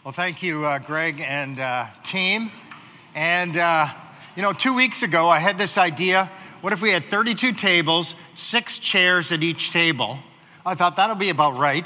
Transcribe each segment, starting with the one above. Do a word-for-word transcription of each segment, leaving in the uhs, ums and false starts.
Well, thank you, uh, Greg and uh, team. And, uh, you know, two weeks ago, I had this idea. What if we had thirty-two tables, six chairs at each table? I thought that'll be about right.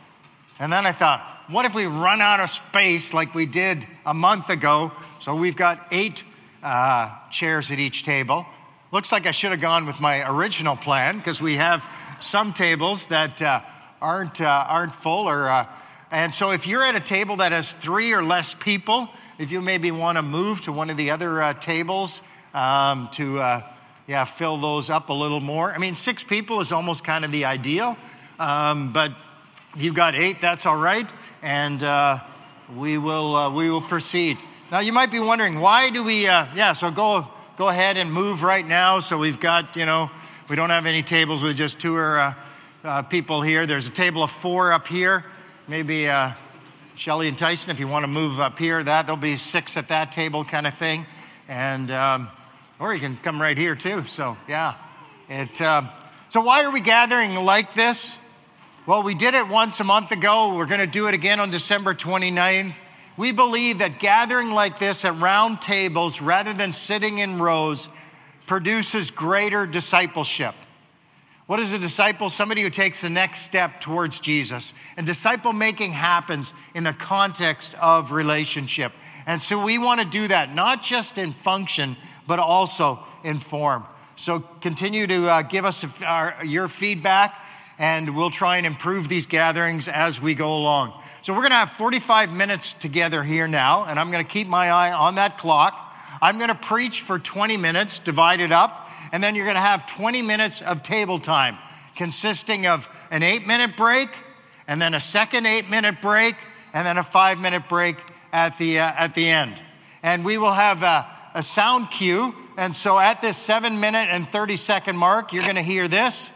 And then I thought, what if we run out of space like we did a month ago? So we've got eight uh, chairs at each table. Looks like I should have gone with my original plan because we have some tables that uh, aren't uh, aren't full. Or uh, and so if you're at a table that has three or less people, if you maybe want to move to one of the other uh, tables um, to uh, yeah fill those up a little more. I mean, six people is almost kind of the ideal, um, but if you've got eight, that's all right, and uh, we will uh, we will proceed. Now you might be wondering, why do we? Uh, yeah, so go go ahead and move right now. So we've got, you know, we don't have any tables with just two or uh, uh, people here. There's a table of four up here. Maybe uh, Shelley and Tyson, if you want to move up here, that there'll be six at that table, kind of thing, and um, or you can come right here too. So yeah, it. Um, so why are we gathering like this? Well, we did it once a month ago. We're going to do it again on December twenty-ninth. We believe that gathering like this at round tables rather than sitting in rows produces greater discipleship. What is a disciple? Somebody who takes the next step towards Jesus. And disciple making happens in the context of relationship. And so we want to do that, not just in function, but also in form. So continue to uh, give us our, your feedback, and we'll try and improve these gatherings as we go along. So we're going to have forty-five minutes together here now, and I'm going to keep my eye on that clock. I'm going to preach for twenty minutes, divide it up, and then you're going to have twenty minutes of table time, consisting of an eight-minute break, and then a second eight-minute break, and then a five-minute break at the uh, at the end. And we will have a, a sound cue, and so at this seven-minute and thirty-second mark, you're going to hear this.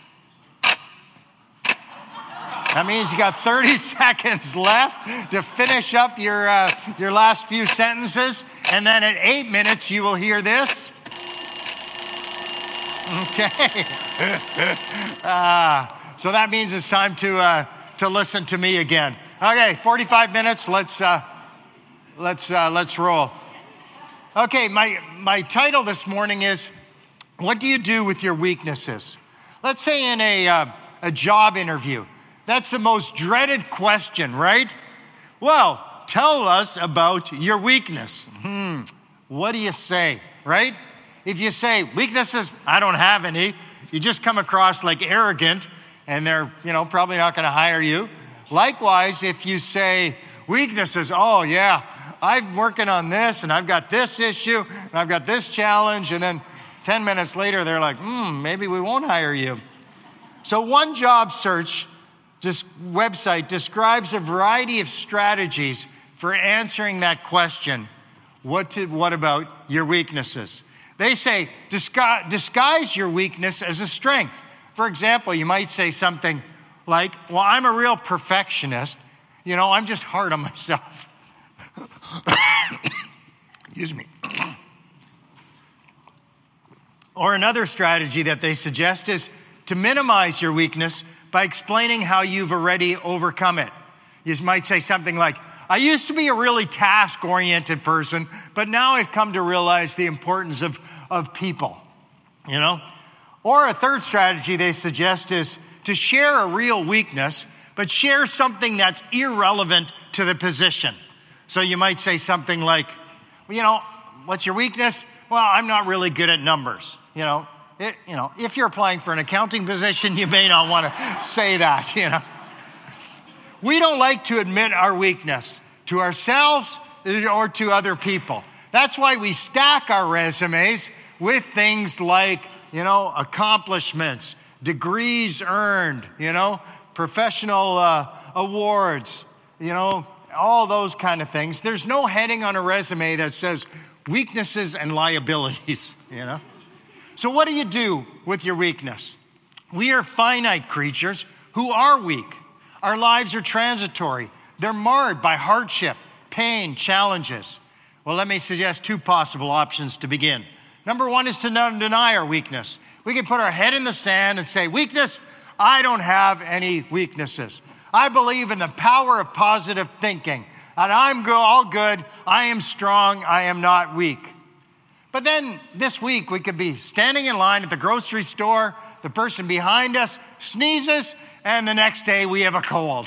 That means you got thirty seconds left to finish up your uh, your last few sentences. And then at eight minutes, you will hear this. Okay. uh, so that means it's time to uh, to listen to me again. Okay, forty-five minutes. Let's uh, let's uh, let's roll. Okay, my my title this morning is, "What do you do with your weaknesses?" Let's say in a uh, a job interview. That's the most dreaded question, right? Well, tell us about your weakness. Hmm, what do you say, right? If you say, weaknesses, I don't have any, you just come across like arrogant, and they're, you know, probably not going to hire you. Likewise, if you say, weaknesses, oh yeah, I'm working on this, and I've got this issue, and I've got this challenge, and then ten minutes later, they're like, hmm, maybe we won't hire you. So one job search This website describes a variety of strategies for answering that question. What, to, what about your weaknesses? They say, disguise, disguise your weakness as a strength. For example, you might say something like, well, I'm a real perfectionist. You know, I'm just hard on myself. Excuse me. Or another strategy that they suggest is to minimize your weakness by explaining how you've already overcome it. You might say something like, I used to be a really task-oriented person, but now I've come to realize the importance of, of people, you know? Or a third strategy they suggest is to share a real weakness, but share something that's irrelevant to the position. So you might say something like, well, you know, what's your weakness? Well, I'm not really good at numbers, you know? It, you know, if you're applying for an accounting position, you may not want to say that, you know. We don't like to admit our weakness to ourselves or to other people. That's why we stack our resumes with things like, you know, accomplishments, degrees earned, you know, professional uh, awards, you know, all those kind of things. There's no heading on a resume that says weaknesses and liabilities, you know. So what do you do with your weakness? We are finite creatures who are weak. Our lives are transitory. They're marred by hardship, pain, challenges. Well, let me suggest two possible options to begin. Number one is to not deny our weakness. We can put our head in the sand and say, weakness, I don't have any weaknesses. I believe in the power of positive thinking, And I'm go- all good. I am strong. I am not weak. But then this week, we could be standing in line at the grocery store. The person behind us sneezes, and the next day we have a cold.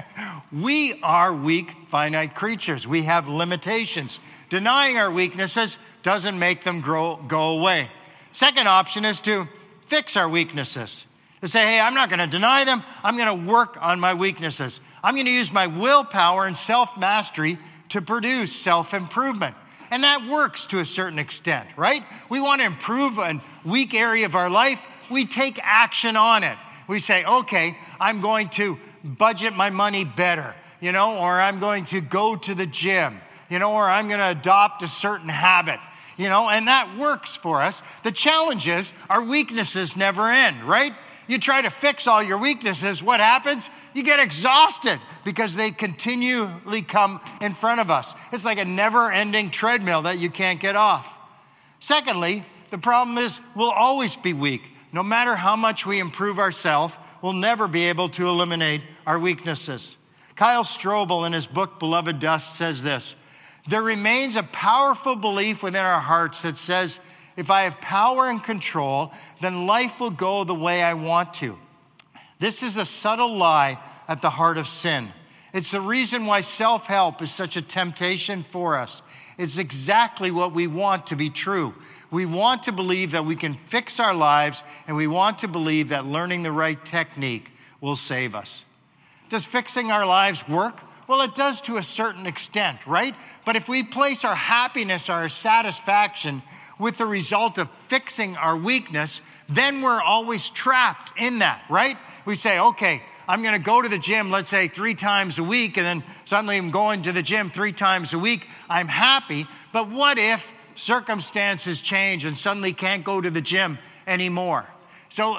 We are weak, finite creatures. We have limitations. Denying our weaknesses doesn't make them grow, go away. Second option is to fix our weaknesses. To say, hey, I'm not going to deny them. I'm going to work on my weaknesses. I'm going to use my willpower and self-mastery to produce self-improvement. And that works to a certain extent, right? We want to improve a weak area of our life. We take action on it. We say, okay, I'm going to budget my money better, you know, or I'm going to go to the gym, you know, or I'm going to adopt a certain habit, you know, and that works for us. The challenge is our weaknesses never end, right? You try to fix all your weaknesses, what happens? You get exhausted because they continually come in front of us. It's like a never-ending treadmill that you can't get off. Secondly, the problem is we'll always be weak. No matter how much we improve ourselves, we'll never be able to eliminate our weaknesses. Kyle Strobel in his book, Beloved Dust, says this: there remains a powerful belief within our hearts that says, if I have power and control, then life will go the way I want to. This is a subtle lie at the heart of sin. It's the reason why self-help is such a temptation for us. It's exactly what we want to be true. We want to believe that we can fix our lives, and we want to believe that learning the right technique will save us. Does fixing our lives work? Well, it does to a certain extent, right? But if we place our happiness, our satisfaction with the result of fixing our weakness, then we're always trapped in that, right? We say, okay, I'm going to go to the gym, let's say three times a week, and then suddenly I'm going to the gym three times a week. I'm happy, but what if circumstances change and suddenly can't go to the gym anymore? So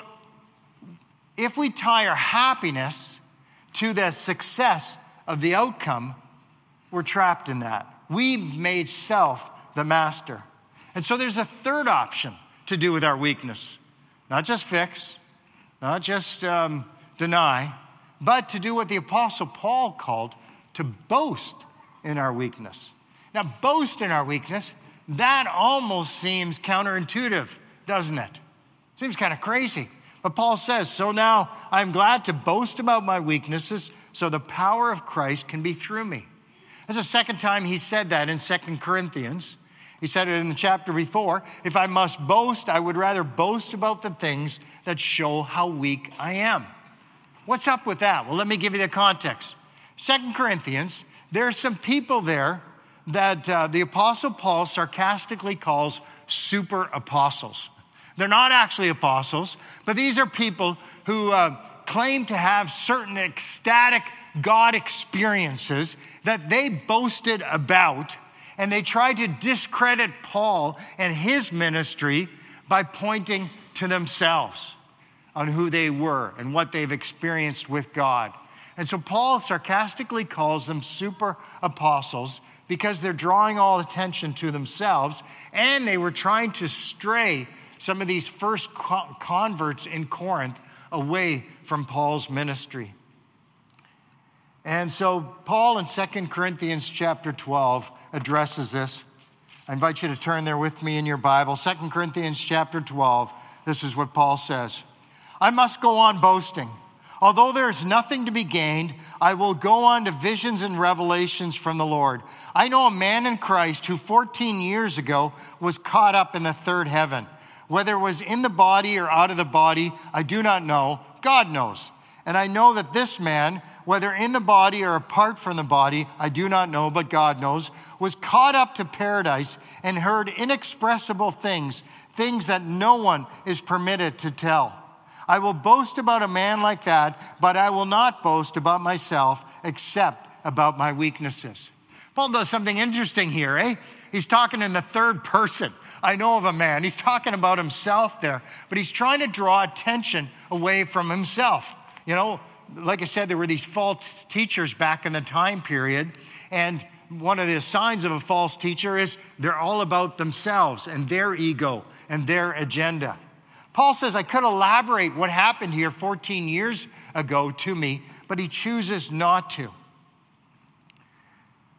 if we tie our happiness to the success of the outcome, we're trapped in that. We've made self the master. And so there's a third option to do with our weakness. Not just fix, not just um, deny, but to do what the Apostle Paul called to boast in our weakness. Now, boast in our weakness, that almost seems counterintuitive, doesn't it? Seems kind of crazy. But Paul says, so now I'm glad to boast about my weaknesses so the power of Christ can be through me. That's the second time he said that in Second Corinthians. He said it in the chapter before. If I must boast, I would rather boast about the things that show how weak I am. What's up with that? Well, let me give you the context. Second Corinthians, there are some people there that uh, the Apostle Paul sarcastically calls super apostles. They're not actually apostles, but these are people who uh, claim to have certain ecstatic God experiences that they boasted about, and they tried to discredit Paul and his ministry by pointing to themselves on who they were and what they've experienced with God. And so Paul sarcastically calls them super apostles because they're drawing all attention to themselves, and they were trying to stray some of these first converts in Corinth away from Paul's ministry. And so Paul in Second Corinthians chapter twelve addresses this. I invite you to turn there with me in your Bible. Second Corinthians chapter twelve, this is what Paul says. I must go on boasting. Although there is nothing to be gained, I will go on to visions and revelations from the Lord. I know a man in Christ who fourteen years ago was caught up in the third heaven. Whether it was in the body or out of the body, I do not know. God knows. And I know that this man, whether in the body or apart from the body, I do not know, but God knows, was caught up to paradise and heard inexpressible things, things that no one is permitted to tell. I will boast about a man like that, but I will not boast about myself except about my weaknesses. Paul does something interesting here, eh? He's talking in the third person. I know of a man. He's talking about himself there, but he's trying to draw attention away from himself. You know, like I said, there were these false teachers back in the time period, and one of the signs of a false teacher is they're all about themselves and their ego and their agenda. Paul says, I could elaborate what happened here fourteen years ago to me, but he chooses not to.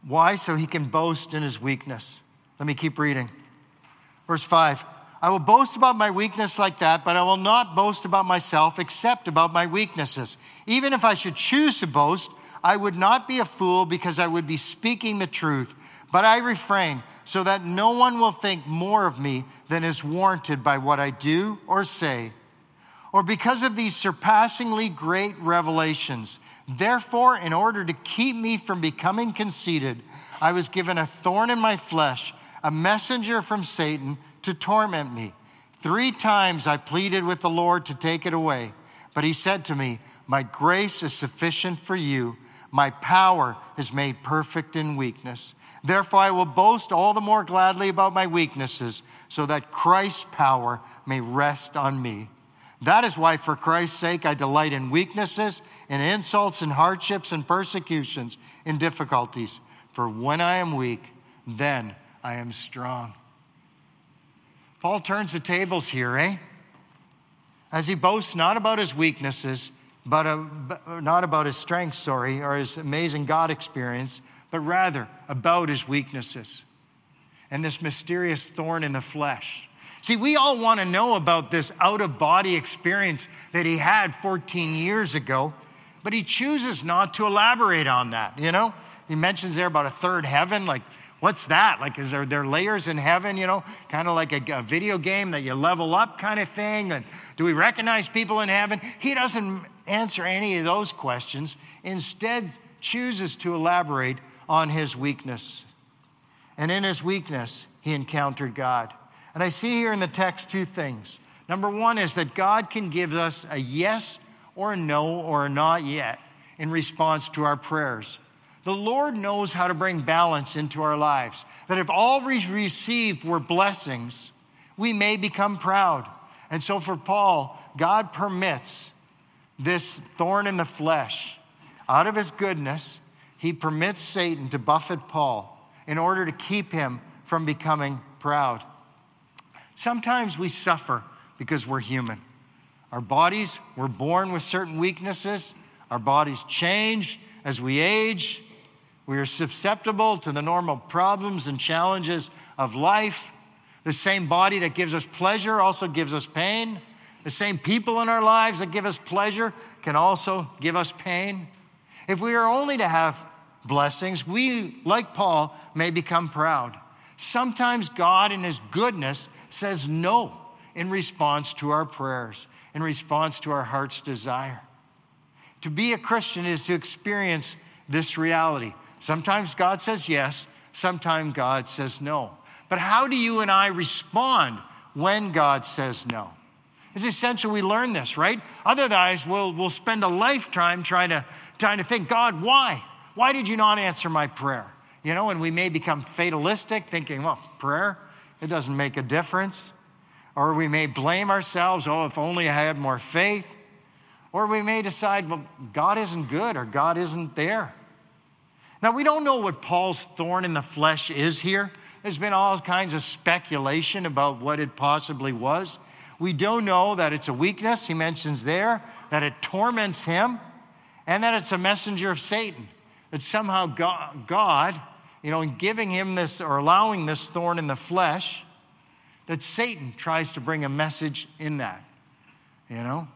Why? So he can boast in his weakness. Let me keep reading. Verse five, I will boast about my weakness like that, but I will not boast about myself except about my weaknesses. Even if I should choose to boast, I would not be a fool because I would be speaking the truth. But I refrain so that no one will think more of me than is warranted by what I do or say, or because of these surpassingly great revelations. Therefore, in order to keep me from becoming conceited, I was given a thorn in my flesh, a messenger from Satan to torment me. Three times I pleaded with the Lord to take it away, but he said to me, my grace is sufficient for you. My power is made perfect in weakness. Therefore, I will boast all the more gladly about my weaknesses, so that Christ's power may rest on me. That is why, for Christ's sake, I delight in weaknesses, in insults, in hardships, and persecutions, in difficulties. For when I am weak, then I am strong. Paul turns the tables here, eh? As he boasts not about his weaknesses, but uh, not about his strengths, sorry, or his amazing God experience, but rather about his weaknesses and this mysterious thorn in the flesh. See, we all want to know about this out-of-body experience that he had fourteen years ago, but he chooses not to elaborate on that, you know? He mentions there about a third heaven, like, what's that? Like, is there, there layers in heaven, you know? Kind of like a, a video game that you level up kind of thing. And do we recognize people in heaven? He doesn't answer any of those questions. Instead, chooses to elaborate on his weakness. And in his weakness, he encountered God. And I see here in the text two things. Number one is that God can give us a yes or a no or a not yet in response to our prayers. The Lord knows how to bring balance into our lives. That if all we received were blessings, we may become proud. And so for Paul, God permits this thorn in the flesh. Out of his goodness, he permits Satan to buffet Paul in order to keep him from becoming proud. Sometimes we suffer because we're human. Our bodies, we're born with certain weaknesses. Our bodies change as we age. We are susceptible to the normal problems and challenges of life. The same body that gives us pleasure also gives us pain. The same people in our lives that give us pleasure can also give us pain. If we are only to have blessings, we, like Paul, may become proud. Sometimes God in his goodness says no in response to our prayers, in response to our heart's desire. To be a Christian is to experience this reality. Sometimes God says yes, sometimes God says no. But how do you and I respond when God says no? It's essential we learn this, right? Otherwise, we'll, we'll spend a lifetime trying to, trying to think, God, why? Why did you not answer my prayer? You know, and we may become fatalistic, thinking, well, prayer, it doesn't make a difference. Or we may blame ourselves, oh, if only I had more faith. Or we may decide, well, God isn't good or God isn't there. Now, we don't know what Paul's thorn in the flesh is here. There's been all kinds of speculation about what it possibly was. We do know that it's a weakness, he mentions there, that it torments him, and that it's a messenger of Satan. That somehow God, you know, in giving him this or allowing this thorn in the flesh, that Satan tries to bring a message in that, you know.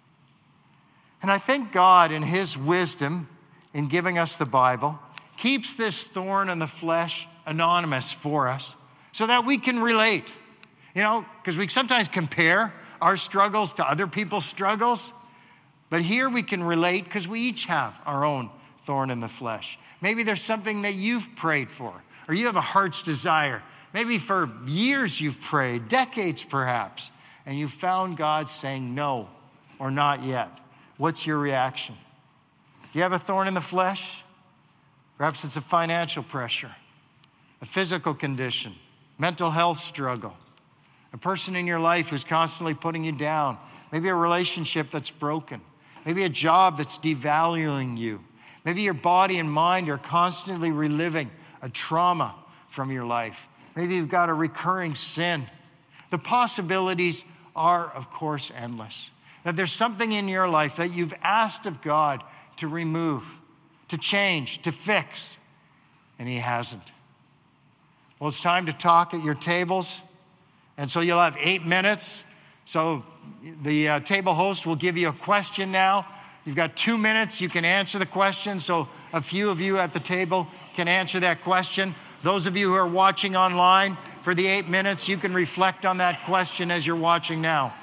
And I think God, in his wisdom, in giving us the Bible, keeps this thorn in the flesh anonymous for us so that we can relate. You know, because we sometimes compare our struggles to other people's struggles. But here we can relate because we each have our own thorn in the flesh. Maybe there's something that you've prayed for, or you have a heart's desire. Maybe for years you've prayed, decades perhaps, and you found God saying no or not yet. What's your reaction? Do you have a thorn in the flesh? Perhaps it's a financial pressure, a physical condition, mental health struggle, a person in your life who's constantly putting you down, maybe a relationship that's broken, maybe a job that's devaluing you, maybe your body and mind are constantly reliving a trauma from your life. Maybe you've got a recurring sin. The possibilities are, of course, endless. That there's something in your life that you've asked of God to remove, to change, to fix. and he hasn't. Well, it's time to talk at your tables. And so you'll have eight minutes. So the uh, table host will give you a question now. You've got two minutes. You can answer the question. So a few of you at the table can answer that question. Those of you who are watching online, for the eight minutes, you can reflect on that question as you're watching now.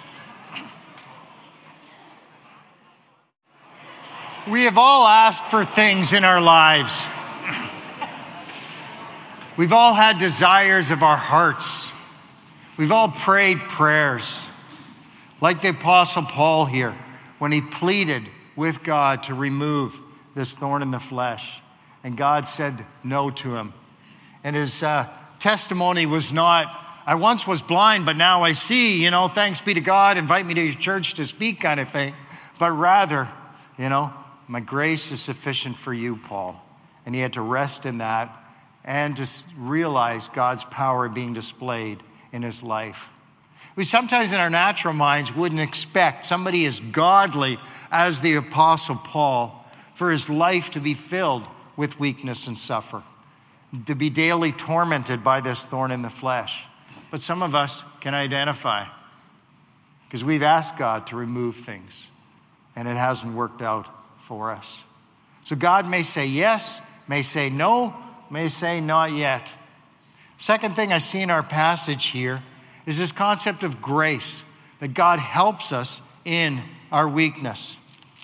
We have all asked for things in our lives. We've all had desires of our hearts. We've all prayed prayers. Like the Apostle Paul here, when he pleaded with God to remove this thorn in the flesh. And God said no to him. And his uh, testimony was not, I once was blind, but now I see, you know, thanks be to God, invite me to your church to speak kind of thing. But rather, you know, my grace is sufficient for you, Paul. And he had to rest in that and just realize God's power being displayed in his life. We sometimes in our natural minds wouldn't expect somebody as godly as the Apostle Paul for his life to be filled with weakness and suffer, to be daily tormented by this thorn in the flesh. But some of us can identify because we've asked God to remove things and it hasn't worked out for us. So God may say yes, may say no, may say not yet. Second thing I see in our passage here is this concept of grace, that God helps us in our weakness.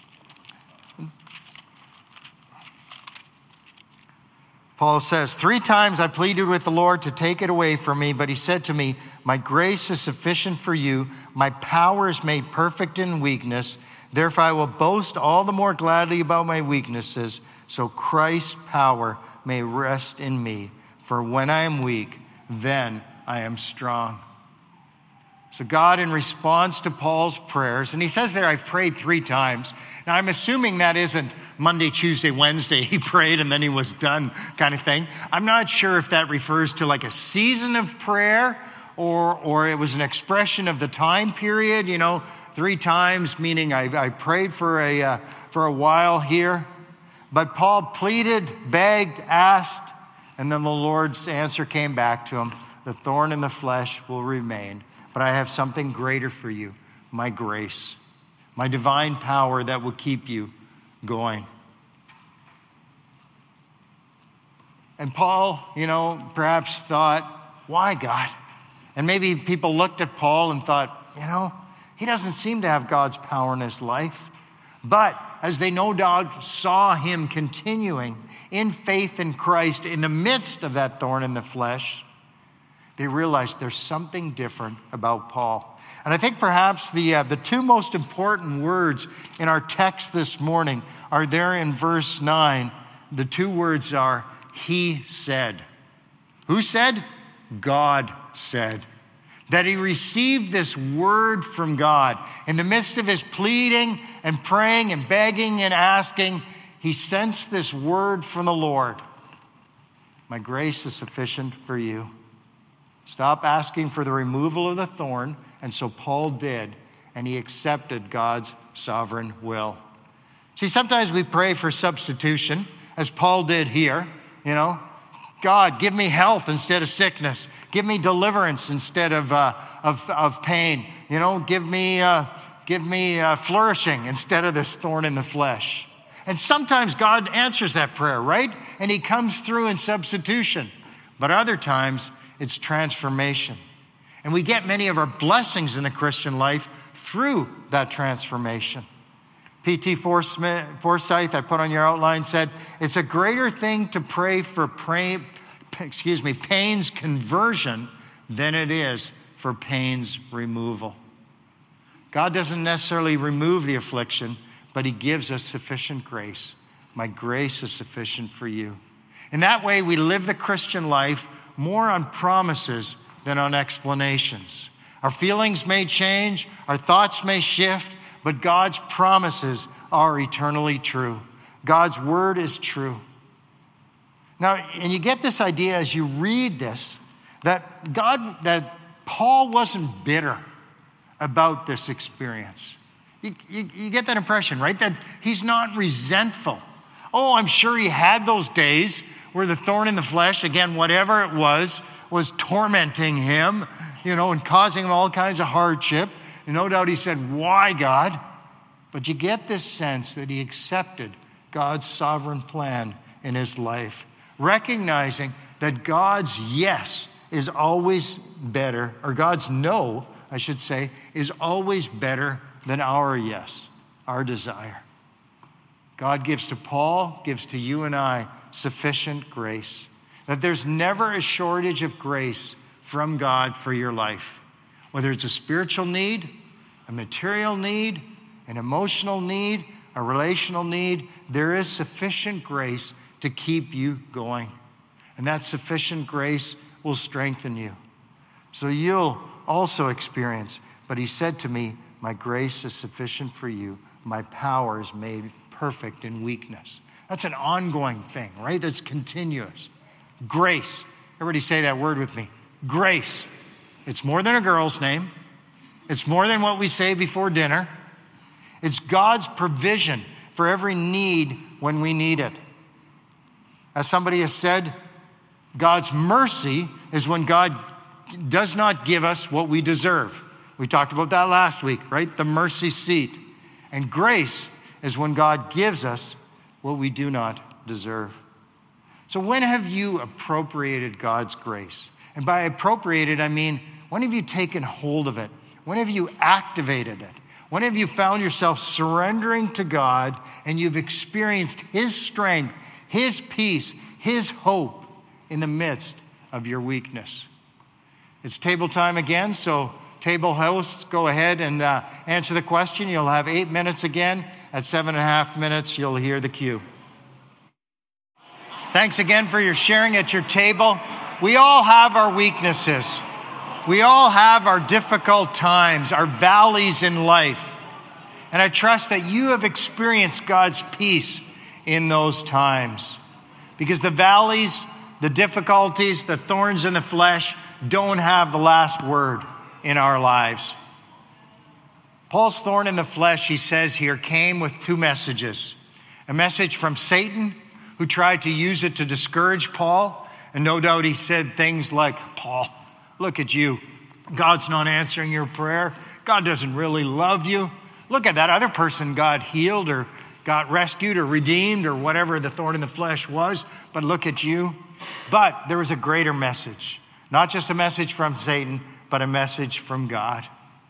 Paul says, three times I pleaded with the Lord to take it away from me, but he said to me, my grace is sufficient for you. My power is made perfect in weakness. Therefore, I will boast all the more gladly about my weaknesses, so Christ's power may rest in me. For when I am weak, then I am strong. So God, in response to Paul's prayers, and he says there, I've prayed three times. Now, I'm assuming that isn't Monday, Tuesday, Wednesday, he prayed and then he was done kind of thing. I'm not sure if that refers to like a season of prayer or, or it was an expression of the time period, you know, three times, meaning I, I prayed for a, uh, for a while here. But Paul pleaded, begged, asked, and then the Lord's answer came back to him. The thorn in the flesh will remain, but I have something greater for you, my grace, my divine power that will keep you going. And Paul, you know, perhaps thought, why God? And maybe people looked at Paul and thought, you know, he doesn't seem to have God's power in his life. But as they no doubt saw him continuing in faith in Christ in the midst of that thorn in the flesh, they realized there's something different about Paul. And I think perhaps the, uh, the two most important words in our text this morning are there in verse nine. The two words are, he said. Who said? God said. That he received this word from God. In the midst of his pleading and praying and begging and asking, he sensed this word from the Lord. My grace is sufficient for you. Stop asking for the removal of the thorn. And so Paul did, and he accepted God's sovereign will. See, sometimes we pray for substitution, as Paul did here, you know. God, give me health instead of sickness. Give me deliverance instead of uh, of, of pain. You know, give me uh, give me uh, flourishing instead of this thorn in the flesh. And sometimes God answers that prayer, right? And he comes through in substitution. But other times, it's transformation. And we get many of our blessings in the Christian life through that transformation. P T Forsyth, I put on your outline, said, it's a greater thing to pray for pray, excuse me, pain's conversion than it is for pain's removal. God doesn't necessarily remove the affliction, but he gives us sufficient grace. My grace is sufficient for you. In that way, we live the Christian life more on promises than on explanations. Our feelings may change, our thoughts may shift, but God's promises are eternally true. God's word is true. Now, and you get this idea as you read this, that God, that Paul wasn't bitter about this experience. You, you, you get that impression, right? That he's not resentful. Oh, I'm sure he had those days where the thorn in the flesh, again, whatever it was, was tormenting him, you know, and causing him all kinds of hardship. And no doubt he said, why, God? But you get this sense that he accepted God's sovereign plan in his life, recognizing that God's yes is always better, or God's no, I should say, is always better than our yes, our desire. God gives to Paul, gives to you and I sufficient grace, that there's never a shortage of grace from God for your life, whether it's a spiritual need, a material need, an emotional need, a relational need. There is sufficient grace to keep you going, and that sufficient grace will strengthen you. So you'll also experience, but he said to me, my grace is sufficient for you. My power is made perfect in weakness. That's an ongoing thing, right? That's continuous. Grace. Everybody say that word with me. Grace. It's more than a girl's name. It's more than what we say before dinner. It's God's provision for every need when we need it. As somebody has said, God's mercy is when God does not give us what we deserve. We talked about that last week, right? The mercy seat. And grace is when God gives us what we do not deserve. So when have you appropriated God's grace? And by appropriated, I mean, when have you taken hold of it? When have you activated it? When have you found yourself surrendering to God and you've experienced his strength, his peace, his hope in the midst of your weakness? It's table time again, so table hosts, go ahead and uh, answer the question. You'll have eight minutes again. At seven and a half minutes, you'll hear the cue. Thanks again for your sharing at your table. We all have our weaknesses. We all have our difficult times, our valleys in life. And I trust that you have experienced God's peace in those times. Because the valleys, the difficulties, the thorns in the flesh don't have the last word in our lives. Paul's thorn in the flesh, he says here, came with two messages. A message from Satan, who tried to use it to discourage Paul. And no doubt he said things like, Paul, look at you. God's not answering your prayer. God doesn't really love you. Look at that other person God healed or got rescued or redeemed or whatever the thorn in the flesh was. But look at you. But there was a greater message. Not just a message from Satan, but a message from God.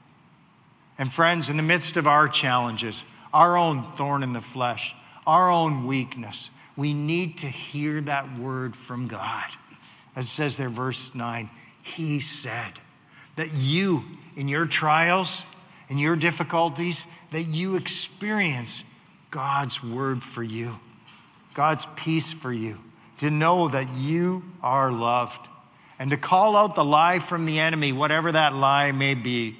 And friends, in the midst of our challenges, our own thorn in the flesh, our own weakness, we need to hear that word from God. As it says there, verse nine, he said that you, in your trials, in your difficulties, that you experience God's word for you, God's peace for you, to know that you are loved, and to call out the lie from the enemy, whatever that lie may be.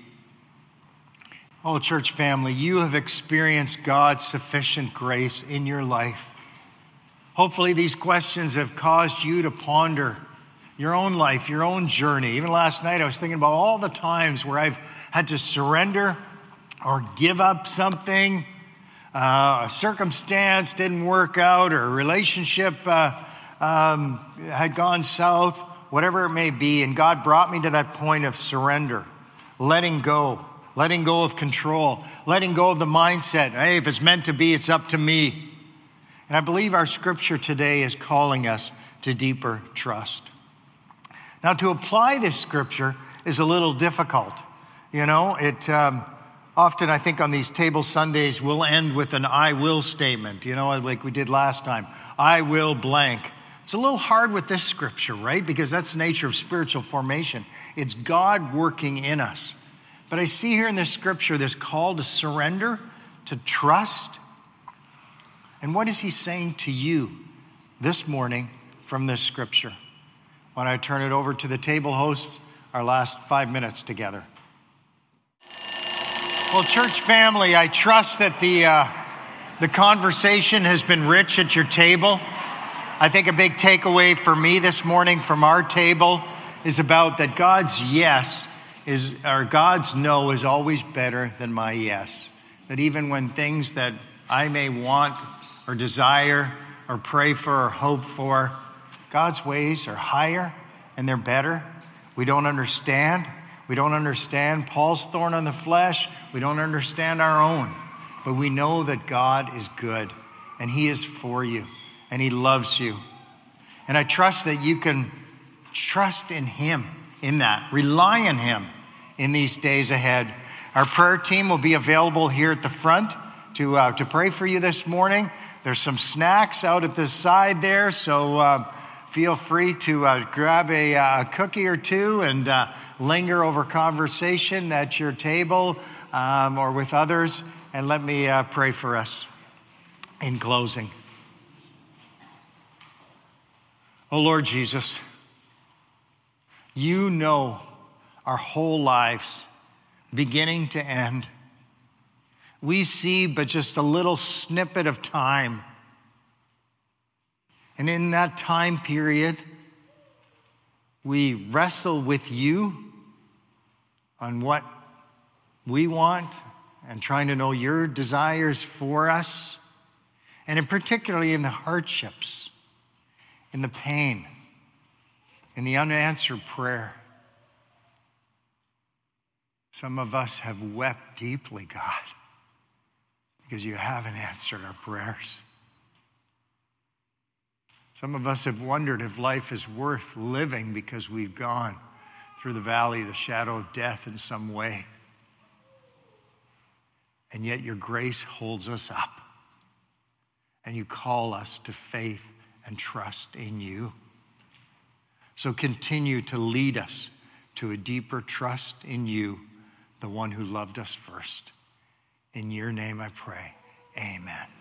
Oh, church family, you have experienced God's sufficient grace in your life. Hopefully these questions have caused you to ponder your own life, your own journey. Even last night I was thinking about all the times where I've had to surrender or give up something. Uh, a circumstance didn't work out, or a relationship uh, um, had gone south, whatever it may be. And God brought me to that point of surrender, letting go. Letting go of control, letting go of the mindset, hey, if it's meant to be, it's up to me. And I believe our scripture today is calling us to deeper trust. Now, to apply this scripture is a little difficult. You know, it um, often, I think on these table Sundays, we'll end with an I will statement, you know, like we did last time. I will blank. It's a little hard with this scripture, right? Because that's the nature of spiritual formation. It's God working in us. But I see here in this scripture this call to surrender, to trust. And what is he saying to you this morning from this scripture? When I turn it over to the table hosts, our last five minutes together. Well, church family, I trust that the, uh, the conversation has been rich at your table. I think a big takeaway for me this morning from our table is about that God's yes is, or God's no is always better than my yes. That even when things that I may want or desire or pray for or hope for God's ways are higher and they're better. We don't understand. We don't understand Paul's thorn on the flesh. We don't understand our own. But we know that God is good and he is for you and he loves you. And I trust that you can trust in him in that. Rely on him in these days ahead. Our prayer team will be available here at the front to, uh, to pray for you this morning. There's some snacks out at the side there, so uh, feel free to uh, grab a, a cookie or two and uh, linger over conversation at your table um, or with others. And let me uh, pray for us in closing. Oh, Lord Jesus, you know our whole lives, beginning to end. We see but just a little snippet of time. And in that time period, we wrestle with you on what we want and trying to know your desires for us. And in particularly in the hardships, in the pain, in the unanswered prayer. Some of us have wept deeply, God, because you haven't answered our prayers. Some of us have wondered if life is worth living because we've gone through the valley of the shadow of death in some way. And yet your grace holds us up. And you call us to faith and trust in you. So continue to lead us to a deeper trust in you, the one who loved us first. In your name I pray, amen.